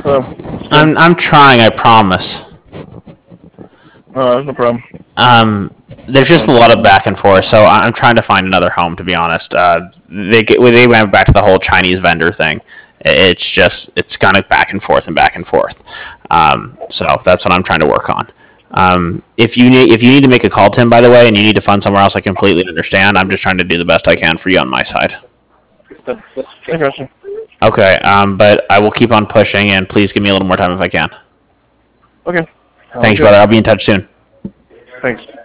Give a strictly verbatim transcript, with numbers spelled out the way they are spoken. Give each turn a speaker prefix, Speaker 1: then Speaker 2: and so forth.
Speaker 1: Uh,
Speaker 2: I'm I'm trying. I promise.
Speaker 1: uh, no problem.
Speaker 2: Um, there's just a lot of back and forth, so I'm trying to find another home. To be honest, uh, they get, they went back to the whole Chinese vendor thing. It's just it's kind of back and forth and back and forth. Um, so that's what I'm trying to work on. Um, if you need if you need to make a call, Tim, by the way, and you need to fund somewhere else, I completely understand. I'm just trying to do the best I can for you on my side.
Speaker 1: I got you.
Speaker 2: Okay, um, but I will keep on pushing, and please give me a little more time if I can.
Speaker 1: Okay.
Speaker 2: Thanks,
Speaker 1: Okay.
Speaker 2: brother. I'll be in touch soon.
Speaker 1: Thanks.